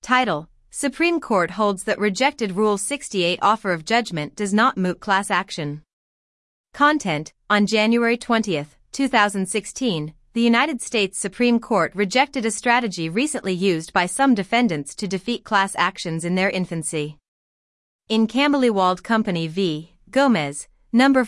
Title: Supreme Court holds that rejected Rule 68 offer of judgment does not moot class action. Content: On January 20, 2016, the United States Supreme Court rejected a strategy recently used by some defendants to defeat class actions in their infancy. In Campbell-Ewald Company v. Gomez, No.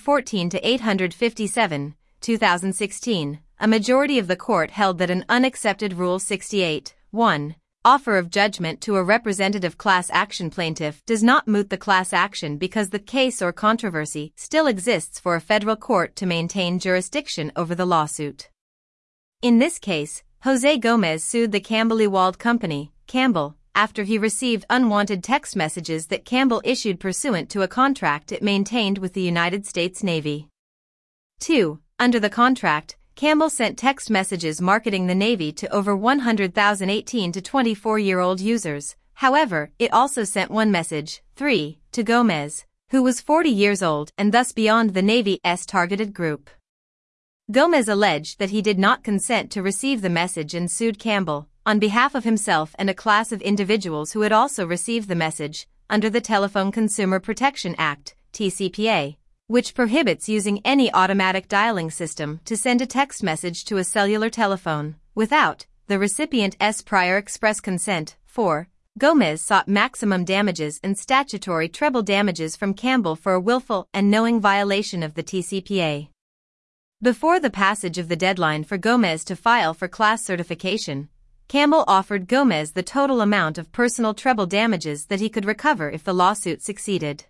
14-857, 2016, a majority of the court held that an unaccepted Rule 68, 1, offer of judgment to a representative class action plaintiff does not moot the class action because the case or controversy still exists for a federal court to maintain jurisdiction over the lawsuit. In this case, Jose Gomez sued the Campbell-Ewald Company, Campbell, after he received unwanted text messages that Campbell issued pursuant to a contract it maintained with the United States Navy. 2. Under the contract, Campbell sent text messages marketing the Navy to over 100,000 18 to 24-year-old users. However, it also sent one message, 3, to Gomez, who was 40 years old and thus beyond the Navy's targeted group. Gomez alleged that he did not consent to receive the message and sued Campbell, on behalf of himself and a class of individuals who had also received the message, under the Telephone Consumer Protection Act, TCPA, which prohibits using any automatic dialing system to send a text message to a cellular telephone, without the recipient's prior express consent. 4. Gomez sought maximum damages and statutory treble damages from Campbell for a willful and knowing violation of the TCPA. Before the passage of the deadline for Gomez to file for class certification, Campbell offered Gomez the total amount of personal treble damages that he could recover if the lawsuit succeeded.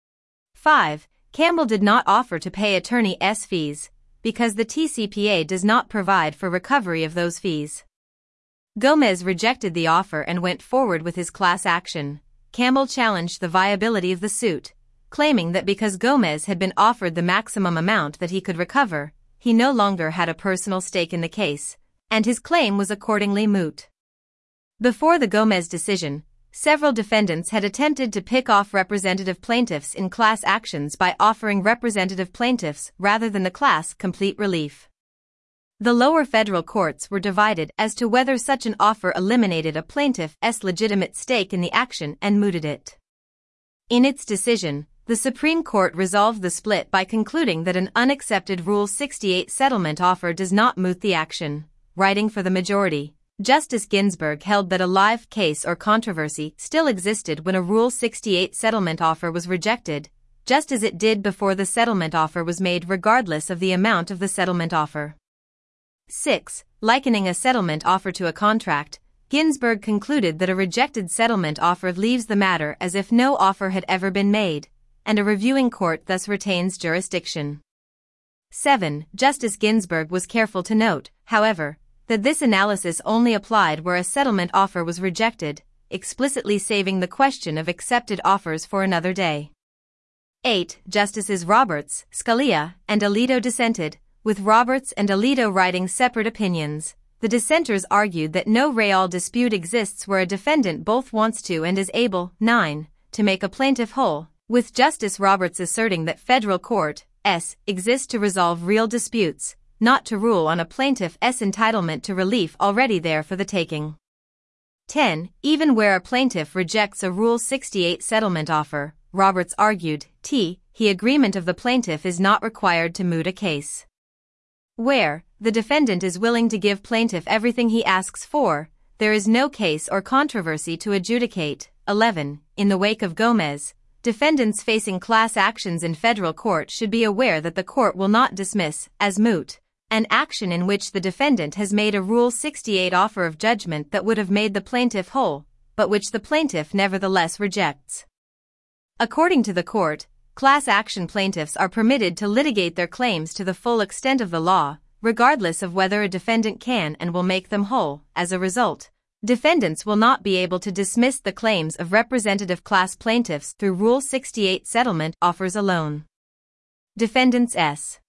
5. Campbell did not offer to pay attorney's fees, because the TCPA does not provide for recovery of those fees. Gomez rejected the offer and went forward with his class action. Campbell challenged the viability of the suit, claiming that because Gomez had been offered the maximum amount that he could recover, he no longer had a personal stake in the case, and his claim was accordingly moot. Before the Gomez decision, several defendants had attempted to pick off representative plaintiffs in class actions by offering representative plaintiffs rather than the class complete relief. The lower federal courts were divided as to whether such an offer eliminated a plaintiff's legitimate stake in the action and mooted it. In its decision, the Supreme Court resolved the split by concluding that an unaccepted Rule 68 settlement offer does not moot the action. Writing for the majority, Justice Ginsburg held that a live case or controversy still existed when a Rule 68 settlement offer was rejected, just as it did before the settlement offer was made regardless of the amount of the settlement offer. 6. Likening a settlement offer to a contract, Ginsburg concluded that a rejected settlement offer leaves the matter as if no offer had ever been made, and a reviewing court thus retains jurisdiction. 7. Justice Ginsburg was careful to note, however, that this analysis only applied where a settlement offer was rejected, explicitly saving the question of accepted offers for another day. 8. Justices Roberts, Scalia, and Alito dissented, with Roberts and Alito writing separate opinions. The dissenters argued that no real dispute exists where a defendant both wants to and is able, 9, to make a plaintiff whole, with Justice Roberts asserting that federal courts exist to resolve real disputes, not to rule on a plaintiff's entitlement to relief already there for the taking. 10. Even where a plaintiff rejects a Rule 68 settlement offer, Roberts argued, the agreement of the plaintiff is not required to moot a case. Where the defendant is willing to give plaintiff everything he asks for, there is no case or controversy to adjudicate. 11. In the wake of Gomez, defendants facing class actions in federal court should be aware that the court will not dismiss, as moot, an action in which the defendant has made a Rule 68 offer of judgment that would have made the plaintiff whole, but which the plaintiff nevertheless rejects. According to the court, class action plaintiffs are permitted to litigate their claims to the full extent of the law, regardless of whether a defendant can and will make them whole. As a result, defendants will not be able to dismiss the claims of representative class plaintiffs through Rule 68 settlement offers alone. Defendants'